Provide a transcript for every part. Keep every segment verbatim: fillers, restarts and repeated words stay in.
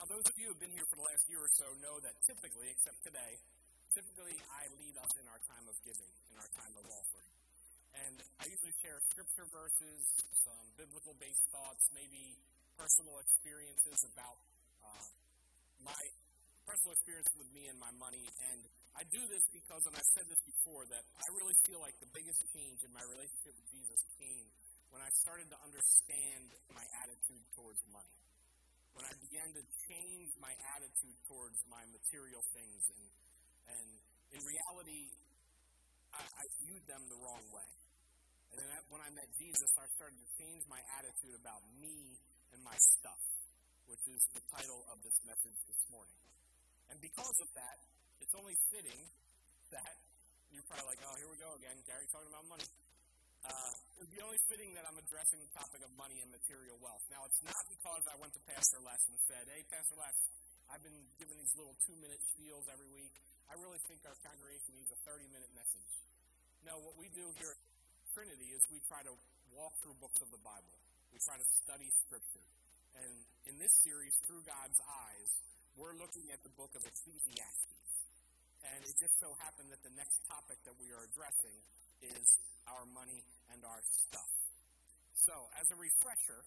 those of you who have been here for the last year or so know that typically, except today, typically I lead us in our time of giving, in our time of offering. And I usually share scripture verses, some biblical-based thoughts, maybe personal experiences about uh, my personal experience with me and my money. And I do this because, and I've said this before, that I really feel like the biggest change in my relationship with Jesus came when I started to understand my attitude towards money. When I began to change my attitude towards my material things, and and in reality, I, I viewed them the wrong way. And then when I met Jesus, I started to change my attitude about me and my stuff, which is the title of this message this morning. And because of that, it's only fitting that you're probably like, oh, here we go again, Gary talking about money. Uh, it would be only fitting that I'm addressing the topic of money and material wealth. Now, it's not because I went to Pastor Les and said, hey, Pastor Les, I've been giving these little two-minute spiels every week. I really think our congregation needs a thirty-minute message. No, what we do here at Trinity is we try to walk through books of the Bible. We try to study Scripture. And in this series, Through God's Eyes, we're looking at the book of Ecclesiastes. And it just so happened that the next topic that we are addressing is our money and our stuff. So, as a refresher,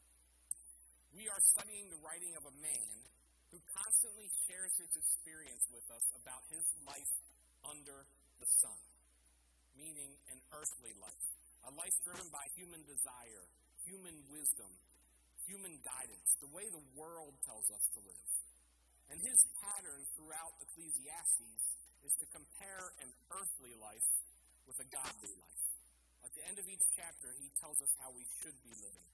we are studying the writing of a man who constantly shares his experience with us about his life under the sun, meaning an earthly life, a life driven by human desire, human wisdom, human guidance, the way the world tells us to live. And his pattern throughout Ecclesiastes is to compare an earthly life with a godly life. At the end of each chapter, he tells us how we should be living.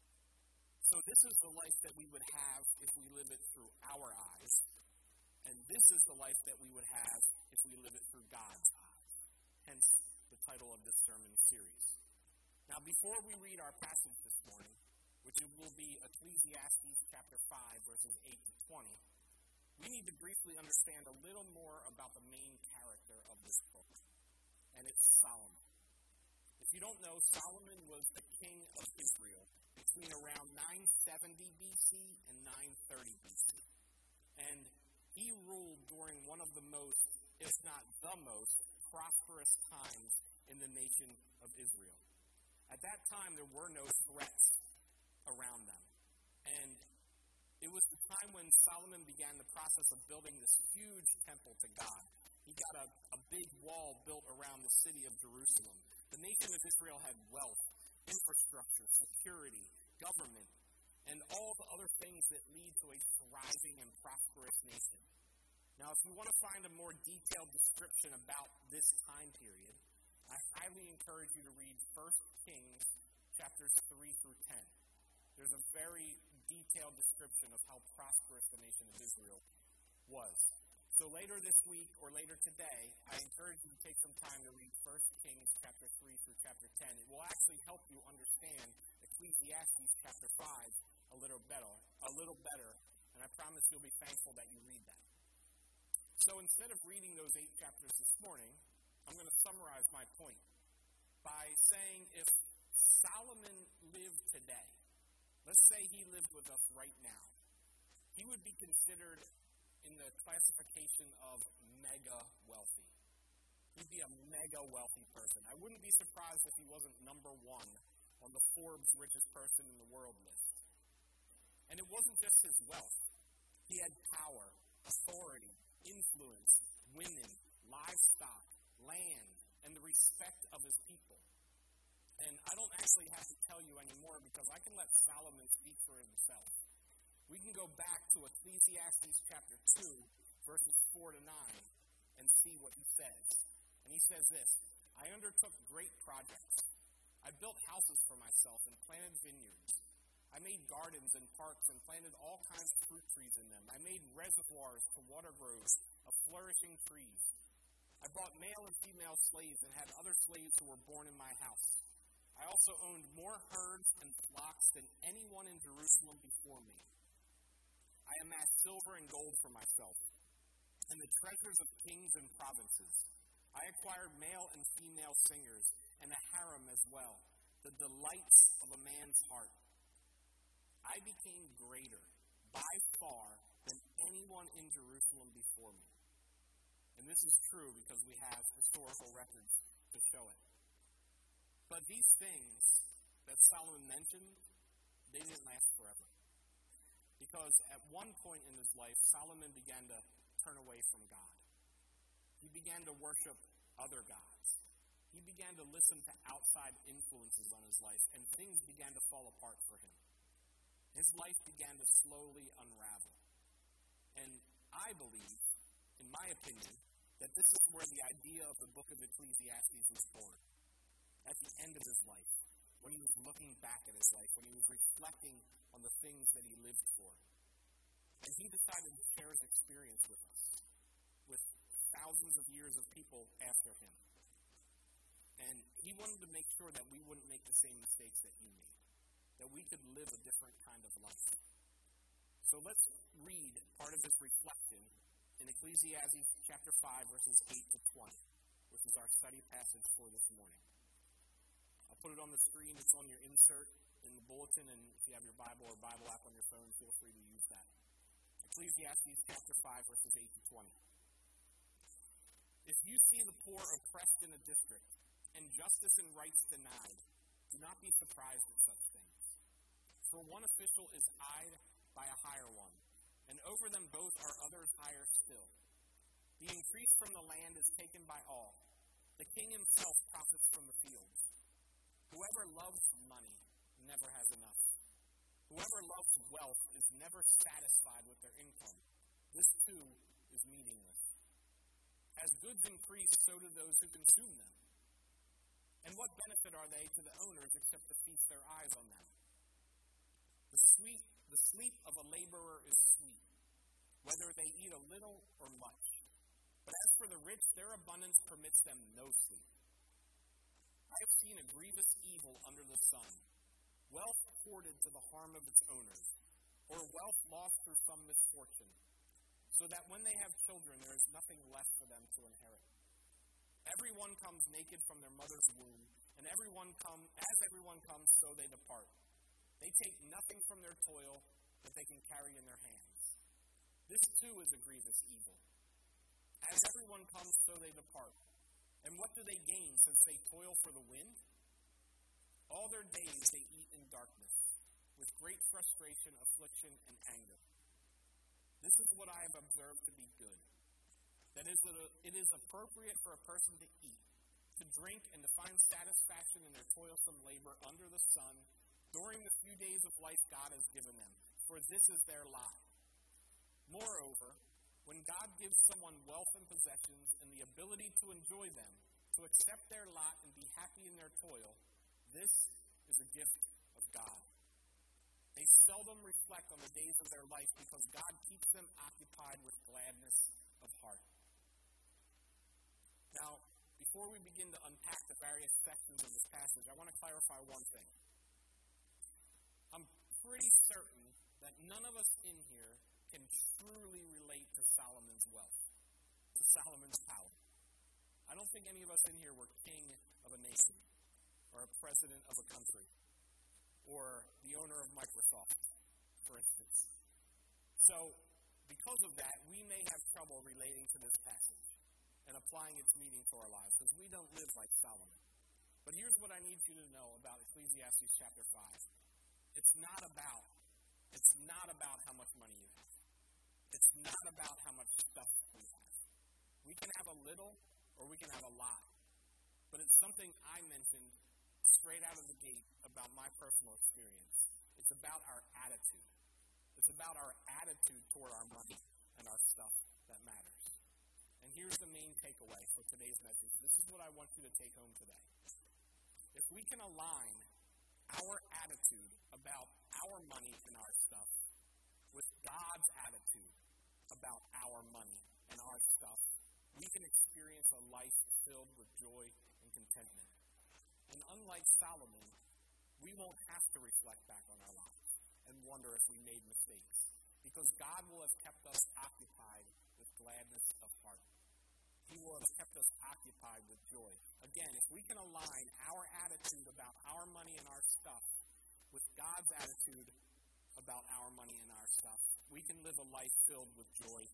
So this is the life that we would have if we live it through our eyes, and this is the life that we would have if we live it through God's eyes. Hence the title of this sermon series. Now, before we read our passage this morning, which will be Ecclesiastes chapter five, verses eight to twenty, we need to briefly understand a little more about the main character of this book, and it's Solomon. If you don't know, Solomon was the king of Israel between around nine seventy B C and nine thirty B C. And he ruled during one of the most, if not the most, prosperous times in the nation of Israel. At that time, there were no threats around them. And it was the time when Solomon began the process of building this huge temple to God. He got a, a big wall built around the city of Jerusalem. The nation of Israel had wealth, infrastructure, security, government, and all the other things that lead to a thriving and prosperous nation. Now, if you want to find a more detailed description about this time period, I highly encourage you to read First Kings chapters three through ten. There's a very detailed description of how prosperous the nation of Israel was. So later this week or later today, I encourage you to take some time to read First Kings chapter three through chapter ten. It will actually help you understand Ecclesiastes chapter five a little better, a little better, and I promise you'll be thankful that you read that. So instead of reading those eight chapters this morning, I'm going to summarize my point by saying if Solomon lived today, let's say he lived with us right now, he would be considered in the classification of mega wealthy. He'd be a mega wealthy person. I wouldn't be surprised if he wasn't number one on the Forbes richest person in the world list. And it wasn't just his wealth. He had power, authority, influence, women, livestock, land, and the respect of his people. And I don't actually have to tell you anymore because I can let Solomon speak for himself. We can go back to Ecclesiastes chapter two, verses four to nine, and see what he says. And he says this, I undertook great projects. I built houses for myself and planted vineyards. I made gardens and parks and planted all kinds of fruit trees in them. I made reservoirs for water groves of flourishing trees. I bought male and female slaves and had other slaves who were born in my house. I also owned more herds and flocks than anyone in Jerusalem before me. I amassed silver and gold for myself, and the treasures of kings and provinces. I acquired male and female singers, and a harem as well, the delights of a man's heart. I became greater by far in Jerusalem before me. And this is true because we have historical records to show it. But these things that Solomon mentioned, they didn't last forever. Because at one point in his life, Solomon began to turn away from God. He began to worship other gods. He began to listen to outside influences on his life, and things began to fall apart for him. His life began to slowly unravel. And I believe, in my opinion, that this is where the idea of the book of Ecclesiastes was born. At the end of his life, when he was looking back at his life, when he was reflecting on the things that he lived for. And he decided to share his experience with us, with thousands of years of people after him. And he wanted to make sure that we wouldn't make the same mistakes that he made, that we could live a different kind of life. So let's read part of his reflection in Ecclesiastes chapter five, verses eight to twenty, which is our study passage for this morning. I'll put it on the screen. It's on your insert in the bulletin, and if you have your Bible or Bible app on your phone, feel free to use that. Ecclesiastes chapter five, verses eight to twenty. If you see the poor oppressed in a district, and justice and rights denied, do not be surprised at such things. For one official is eyed by a higher one, and over them both are others higher still. The increase from the land is taken by all. The king himself profits from the fields. Whoever loves money never has enough. Whoever loves wealth is never satisfied with their income. This too is meaningless. As goods increase, so do those who consume them. And what benefit are they to the owners except to feast their eyes on them? The sweet, the sleep of a laborer is sweet, whether they eat a little or much. But as for the rich, their abundance permits them no sleep. I have seen a grievous evil under the sun, wealth hoarded to the harm of its owners, or wealth lost through some misfortune, so that when they have children, there is nothing left for them to inherit. Everyone comes naked from their mother's womb, and everyone come, as everyone comes, so they depart. They take nothing from their toil that they can carry in their hands. This too is a grievous evil. As everyone comes, so they depart. And what do they gain since they toil for the wind? All their days they eat in darkness, with great frustration, affliction, and anger. This is what I have observed to be good. That is, that it is appropriate for a person to eat, to drink, and to find satisfaction in their toilsome labor under the sun during the few days of life God has given them, for this is their lot. Moreover, when God gives someone wealth and possessions and the ability to enjoy them, to accept their lot and be happy in their toil, this is a gift of God. They seldom reflect on the days of their life because God keeps them occupied with gladness of heart. Now, before we begin to unpack the various sections of this passage, I want to clarify one thing. I'm pretty certain that none of us in here can truly relate to Solomon's wealth, to Solomon's power. I don't think any of us in here were king of a nation, or a president of a country, or the owner of Microsoft, for instance. So, because of that, we may have trouble relating to this passage and applying its meaning to our lives, because we don't live like Solomon. But here's what I need you to know about Ecclesiastes chapter five. It's not about, it's not about how much money you have. It's not about how much stuff we have. We can have a little, or we can have a lot. But it's something I mentioned straight out of the gate about my personal experience. It's about our attitude. It's about our attitude toward our money and our stuff that matters. And here's the main takeaway for today's message. This is what I want you to take home today. If we can align our attitude about our money and our stuff with God's attitude about our money and our stuff, we can experience a life filled with joy and contentment. And unlike Solomon, we won't have to reflect back on our lives and wonder if we made mistakes, because God will have kept us occupied with gladness of heart. He will have kept us occupied with joy. Again, if we can align our attitude about our money and our stuff with God's attitude about our money and our stuff, we can live a life filled with joy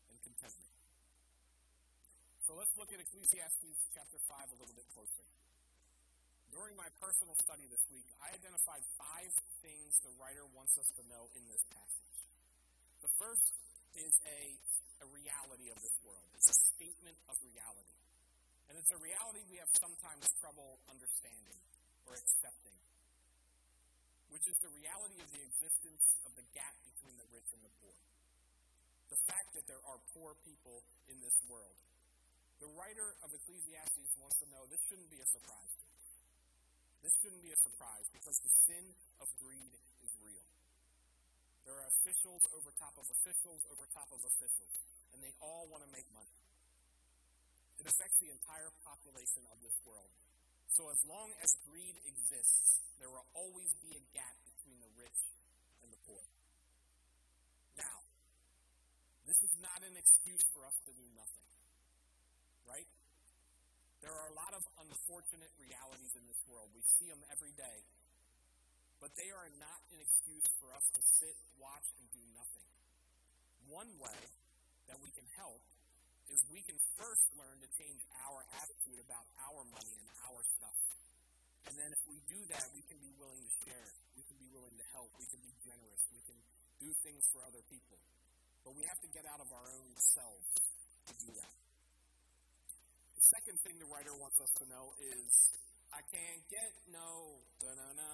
and contentment. So let's look at Ecclesiastes chapter five a little bit closer. During my personal study this week, I identified five things the writer wants us to know in this passage. The first is a, a reality of this world. It's a statement of reality. And it's a reality we have sometimes trouble understanding or accepting, which is the reality of the existence of the gap between the rich and the poor. The fact that there are poor people in this world. The writer of Ecclesiastes wants to know this shouldn't be a surprise. This shouldn't be a surprise because the sin of greed is real. There are officials over top of officials over top of officials, and they all want to make money. It affects the entire population of this world. So as long as greed exists, there will always be a gap between the rich and the poor. Now, this is not an excuse for us to do nothing, right? There are a lot of unfortunate realities in this world. We see them every day. But they are not an excuse for us to sit, watch, and do nothing. One way that we can help is we can first learn to change our attitude about our money and our stuff. And then if we do that, we can be willing to share it. We can be willing to help. We can be generous. We can do things for other people. But we have to get out of our own selves to do that. The second thing the writer wants us to know is, I can't get no da-na-na,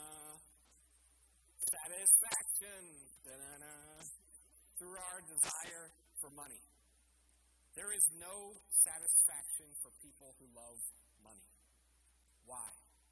satisfaction da-na-na, through our desire for money. There is no satisfaction for people who love money. Why?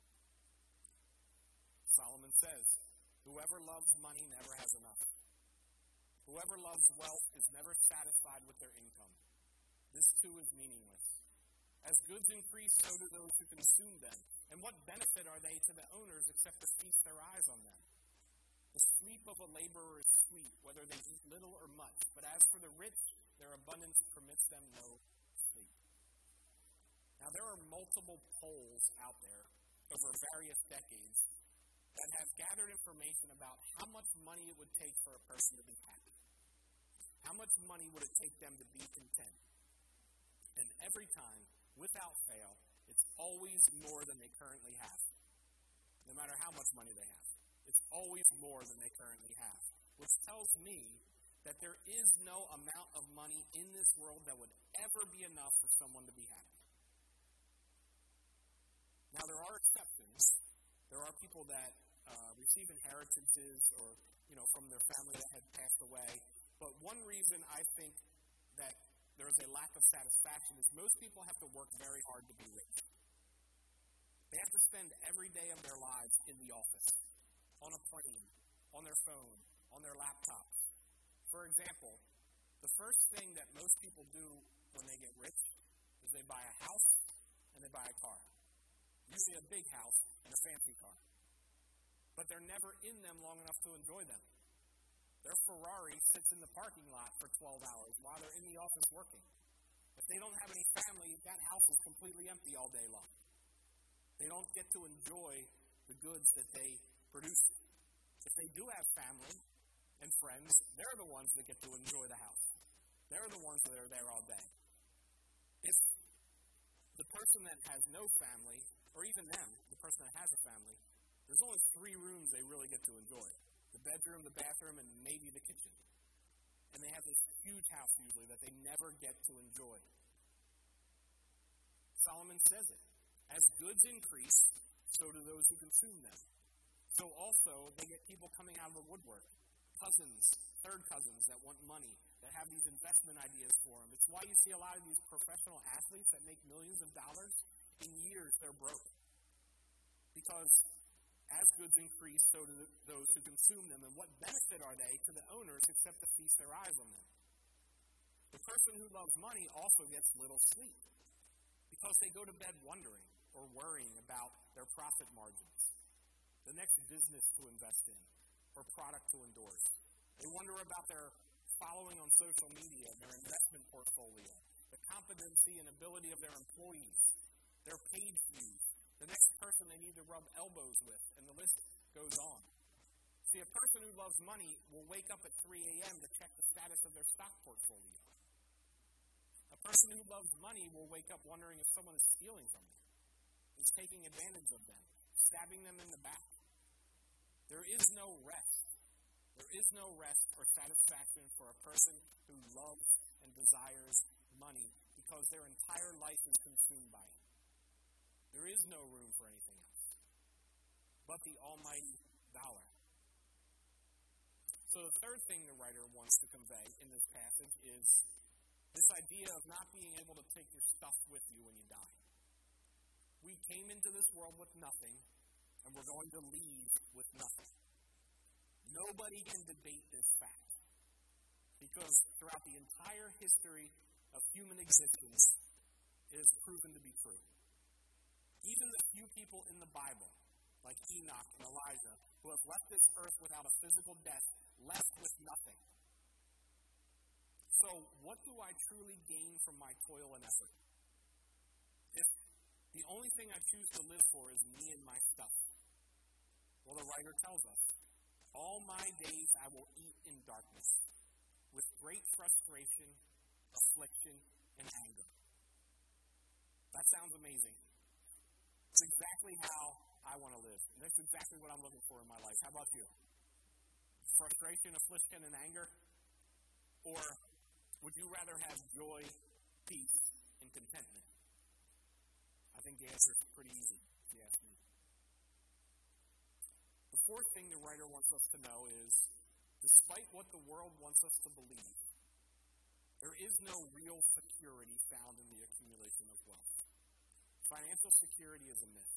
Solomon says, whoever loves money never has enough. Whoever loves wealth is never satisfied with their income. This too is meaningless. As goods increase, so do those who consume them. And what benefit are they to the owners except to feast their eyes on them? The sleep of a laborer is sweet, whether they eat little or much. But as for the rich, their abundance permits them no sleep. Now, there are multiple polls out there over various decades that have gathered information about how much money it would take for a person to be happy. How much money would it take them to be content? And every time, without fail, it's always more than they currently have. No matter how much money they have. It's always more than they currently have. Which tells me that there is no amount of money in this world that would ever be enough for someone to be happy. Now, there are exceptions. There are people that uh, receive inheritances or, you know, from their family that had passed away. But one reason I think that there is a lack of satisfaction is most people have to work very hard to be rich. They have to spend every day of their lives in the office, on a plane, on their phone, on their laptops. For example, the first thing that most people do when they get rich is they buy a house and they buy a car. Usually a big house and a fancy car. But they're never in them long enough to enjoy them. Their Ferrari sits in the parking lot for twelve hours while they're in the office working. If they don't have any family, that house is completely empty all day long. They don't get to enjoy the goods that they produce. If they do have family and friends, they're the ones that get to enjoy the house. They're the ones that are there all day. If the person that has no family, or even them, the person that has a family, there's only three rooms they really get to enjoy. The bedroom, the bathroom, and maybe the kitchen. And they have this huge house usually that they never get to enjoy. Solomon says it. As goods increase, so do those who consume them. So also, they get people coming out of the woodwork. Cousins, third cousins that want money, that have these investment ideas for them. It's why you see a lot of these professional athletes that make millions of dollars. In years, they're broke. Because as goods increase, so do those who consume them. And what benefit are they to the owners except to feast their eyes on them? The person who loves money also gets little sleep because they go to bed wondering or worrying about their profit margins, the next business to invest in, or product to endorse. They wonder about their following on social media, their investment portfolio, the competency and ability of their employees, their page views, the next person they need to rub elbows with, and the list goes on. See, a person who loves money will wake up at three a.m. to check the status of their stock portfolio. person who loves money will wake up wondering if someone is stealing from them, is taking advantage of them, stabbing them in the back. There is no rest. There is no rest or satisfaction for a person who loves and desires money because their entire life is consumed by it. There is no room for anything else but the almighty dollar. So the third thing the writer wants to convey in this passage is this idea of not being able to take your stuff with you when you die. We came into this world with nothing, and we're going to leave with nothing. Nobody can debate this fact, because throughout the entire history of human existence, it is proven to be true. Even the few people in the Bible, like Enoch and Elijah, who have left this earth without a physical death, left with nothing. So, what do I truly gain from my toil and effort? If the only thing I choose to live for is me and my stuff, well, the writer tells us, all my days I will eat in darkness, with great frustration, affliction, and anger. That sounds amazing. It's exactly how I want to live. And that's exactly what I'm looking for in my life. How about you? Frustration, affliction, and anger? Or would you rather have joy, peace, and contentment? I think the answer is pretty easy, if you ask me. The fourth thing the writer wants us to know is, despite what the world wants us to believe, there is no real security found in the accumulation of wealth. Financial security is a myth.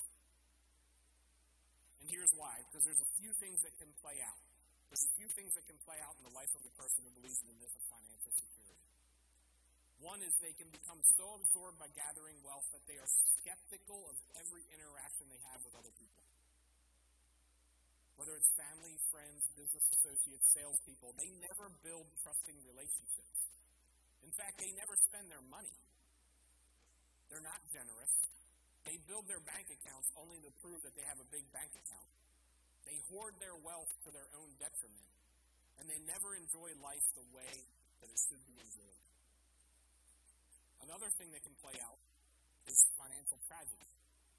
And here's why. Because there's a few things that can play out. There's a few things that can play out in the life of the person who believes in the myth of financial security. One is they can become so absorbed by gathering wealth that they are skeptical of every interaction they have with other people. Whether it's family, friends, business associates, salespeople, they never build trusting relationships. In fact, they never spend their money. They're not generous. They build their bank accounts only to prove that they have a big bank account. They hoard their wealth to their own detriment, and they never enjoy life the way that it should be enjoyed. Another thing that can play out is financial tragedy.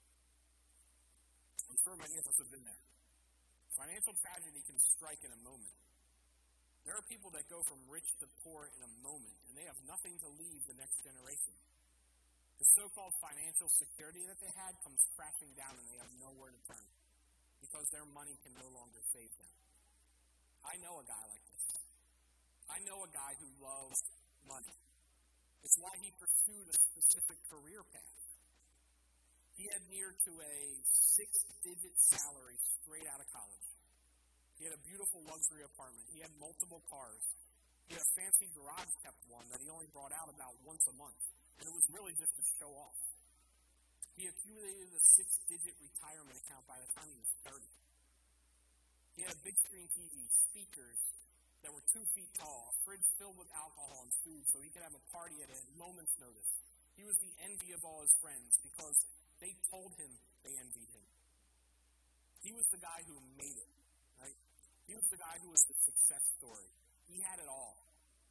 I'm sure many of us have been there. Financial tragedy can strike in a moment. There are people that go from rich to poor in a moment, and they have nothing to leave the next generation. The so-called financial security that they had comes crashing down, and they have nowhere to turn because their money can no longer save them. I know a guy like this. I know a guy who loves money. It's why he pursued a specific career path. He had near to a six-digit salary straight out of college. He had a beautiful luxury apartment. He had multiple cars. He had a fancy garage-kept one that he only brought out about once a month. And it was really just to show off. He accumulated a six-digit retirement account by the time he was thirty. He had a big-screen T V, speakers that were two feet tall, a fridge filled with alcohol and food so he could have a party at a moment's notice. He was the envy of all his friends because they told him they envied him. He was the guy who made it, right? He was the guy who was the success story. He had it all.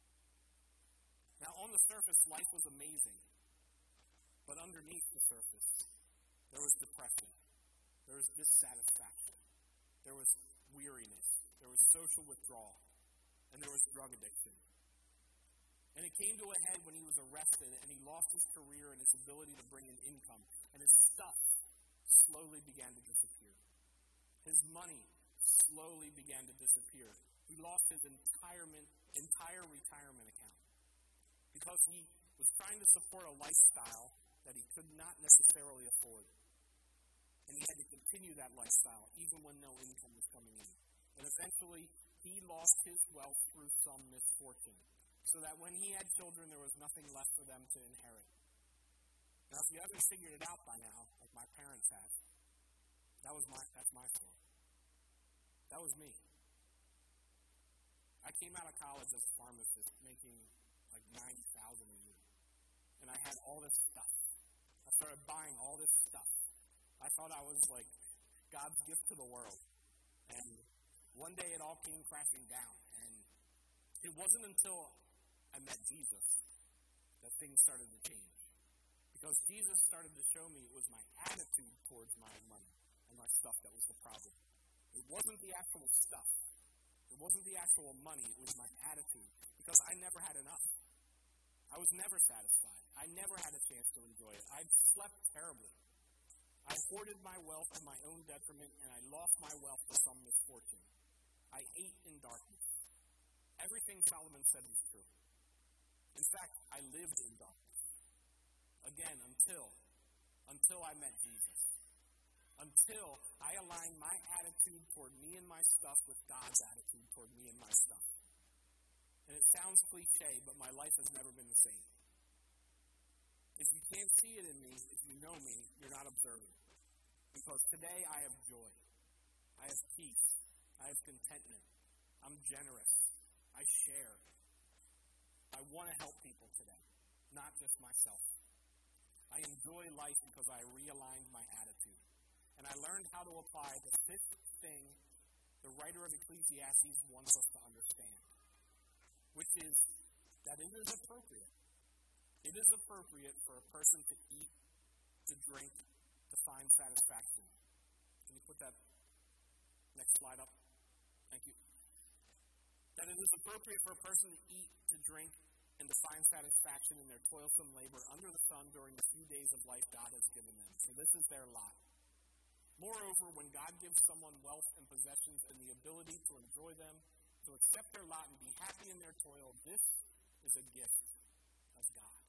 Now, on the surface, life was amazing. But underneath the surface, there was depression. There was dissatisfaction. There was weariness. There was social withdrawal. And there was drug addiction. And it came to a head when he was arrested and he lost his career and his ability to bring in income. And his stuff slowly began to disappear. His money slowly began to disappear. He lost his entire, entire retirement account. Because he was trying to support a lifestyle that he could not necessarily afford. And he had to continue that lifestyle even when no income was coming in. And eventually, he lost his wealth through some misfortune. So that when he had children, there was nothing left for them to inherit. Now, if you haven't figured it out by now, like my parents have, that was my, that's my story. That was me. I came out of college as a pharmacist making like ninety thousand dollars a year. And I had all this stuff. I started buying all this stuff. I thought I was like God's gift to the world. And one day it all came crashing down. And it wasn't until I met Jesus that things started to change. Because Jesus started to show me it was my attitude towards my money and my stuff that was the problem. It wasn't the actual stuff. It wasn't the actual money. It was my attitude. Because I never had enough. I was never satisfied. I never had a chance to enjoy it. I slept terribly. I hoarded my wealth to my own detriment, and I lost my wealth to some misfortune. I ate in darkness. Everything Solomon said was true. In fact, I lived in darkness. Again, until, until I met Jesus. Until I aligned my attitude toward me and my stuff with God's attitude toward me and my stuff. And it sounds cliche, but my life has never been the same. If you can't see it in me, if you know me, you're not observing. Because today I have joy. I have peace. I have contentment. I'm generous. I share. I want to help people today, not just myself. I enjoy life because I realigned my attitude. And I learned how to apply the fifth thing the writer of Ecclesiastes wants us to understand, which is that it is appropriate. It is appropriate for a person to eat, to drink, to find satisfaction. Can you put that next slide up? Thank you. That it is appropriate for a person to eat, to drink, and to find satisfaction in their toilsome labor under the sun during the few days of life God has given them. So this is their lot. Moreover, when God gives someone wealth and possessions and the ability to enjoy them, to accept their lot and be happy in their toil, this is a gift of God.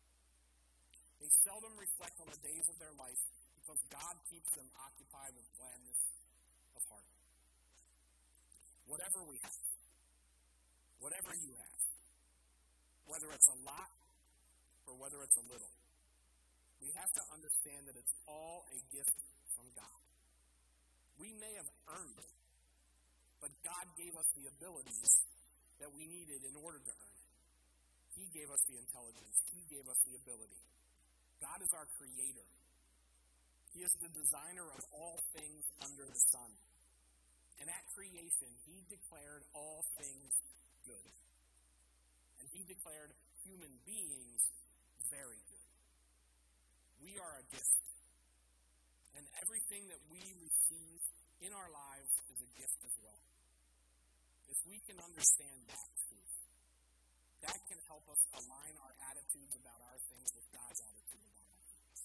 They seldom reflect on the days of their life because God keeps them occupied with gladness of heart. Whatever we have, whatever you have, whether it's a lot or whether it's a little, we have to understand that it's all a gift from God. We may have earned it, but God gave us the abilities that we needed in order to earn it. He gave us the intelligence. He gave us the ability. God is our creator. He is the designer of all things under the sun. And at creation, he declared all things good. And he declared human beings very good. We are a gift. And everything that we receive in our lives is a gift as well. If we can understand that truth, that can help us align our attitudes about our things with God's attitude about our things.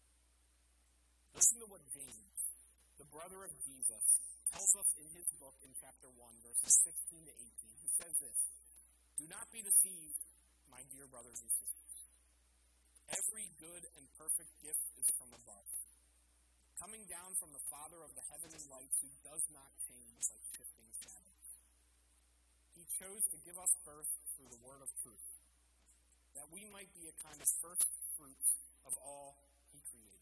Listen to what James, the brother of Jesus, tells us in his book in chapter one, verses sixteen to eighteen. He says this: "Do not be deceived, my dear brothers and sisters. Every good and perfect gift is from above, coming down from the Father of the heavenly lights, who does not change like shifting shadows. He chose to give us birth through the word of truth, that we might be a kind of first fruits of all he created."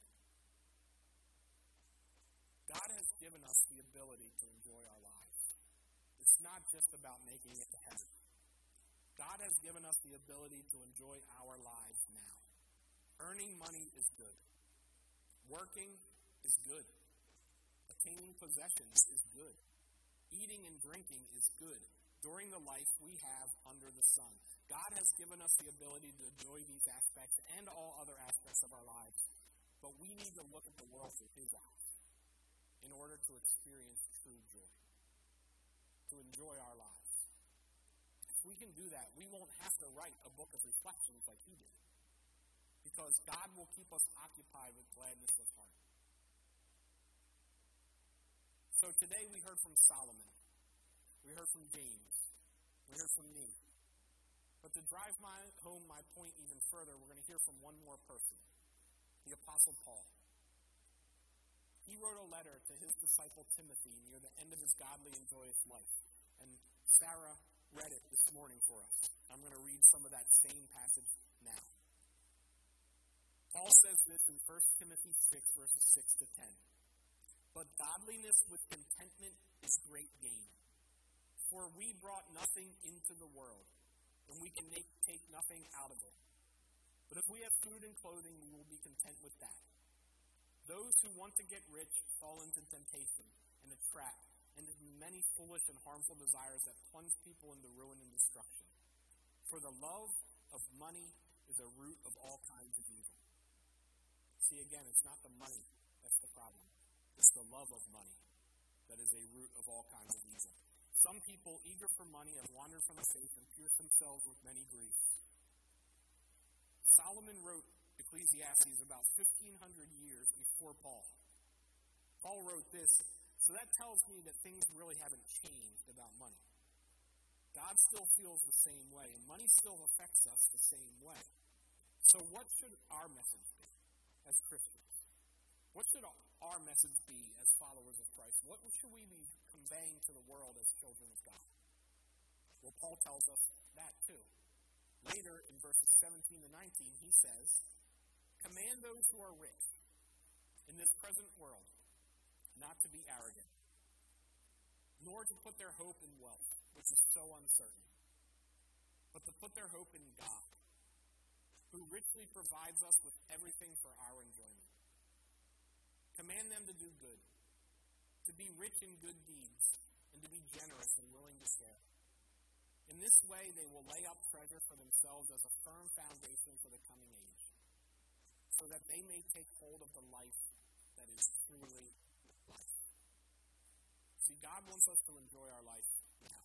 God has given us the ability to enjoy our lives. It's not just about making it to heaven. God has given us the ability to enjoy our lives now. Earning money is good. Working is good. Attaining possessions is good. Eating and drinking is good during the life we have under the sun. God has given us the ability to enjoy these aspects and all other aspects of our lives. But we need to look at the world with his eyes in order to experience true joy, to enjoy our lives. If we can do that, we won't have to write a book of reflections like he did, because God will keep us occupied with gladness of heart. So today we heard from Solomon. We heard from James. We heard from me. But to drive my, home my point even further, we're going to hear from one more person, the Apostle Paul. He wrote a letter to his disciple Timothy near the end of his godly and joyous life. And Sarah read it this morning for us. I'm going to read some of that same passage now. Paul says this in First Timothy six, verses six to ten. "But godliness with contentment is great gain. For we brought nothing into the world, and we can make, take nothing out of it. But if we have food and clothing, we will be content with that. Those who want to get rich fall into temptation and a trap, and into many foolish and harmful desires that plunge people into ruin and destruction. For the love of money is a root of all kinds of evil. See, again, it's not the money that's the problem. It's the love of money that is a root of all kinds of evil. Some people, eager for money, have wandered from the faith and pierced themselves with many griefs. Solomon wrote Ecclesiastes about fifteen hundred years before Paul. Paul wrote this, so that tells me that things really haven't changed about money. God still feels the same way, and money still affects us the same way. So what should our message be as Christians? What should our message be as followers of Christ? What should we be conveying to the world as children of God? Well, Paul tells us that too. Later, in verses seventeen to nineteen, he says, "Command those who are rich in this present world not to be arrogant, nor to put their hope in wealth, which is so uncertain, but to put their hope in God, who richly provides us with everything for our enjoyment. Command them to do good, to be rich in good deeds, and to be generous and willing to share. In this way, they will lay up treasure for themselves as a firm foundation for the coming age, so that they may take hold of the life that is truly life." See, God wants us to enjoy our life now.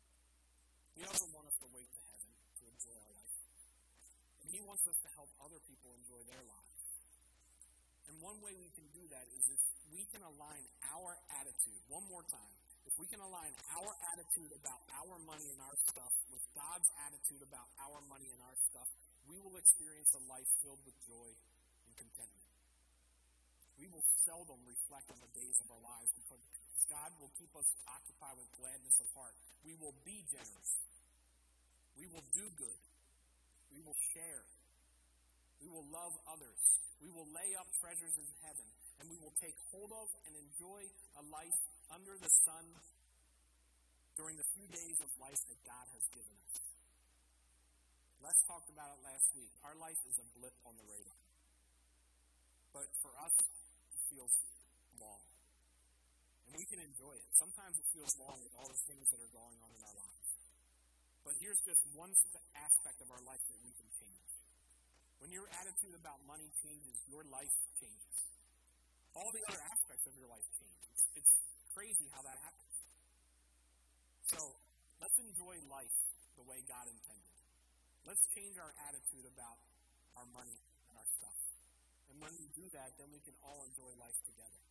He doesn't want us to wait to heaven to enjoy our life. And He wants us to help other people enjoy their lives. And one way we can do that is if we can align our attitude, one more time, if we can align our attitude about our money and our stuff with God's attitude about our money and our stuff, we will experience a life filled with joy and contentment. We will seldom reflect on the days of our lives because God will keep us occupied with gladness of heart. We will be generous. We will do good. We will share. We will love others. We will lay up treasures in heaven, and we will take hold of and enjoy a life under the sun during the few days of life that God has given us. Les talked about it last week. Our life is a blip on the radar. But for us, it feels long. And we can enjoy it. Sometimes it feels long with all the things that are going on in our lives. But here's just one aspect of our life that we can change. When your attitude about money changes, your life changes. All the other aspects of your life change. It's, it's crazy how that happens. So, let's enjoy life the way God intended. Let's change our attitude about our money and our stuff. And when we do that, then we can all enjoy life together.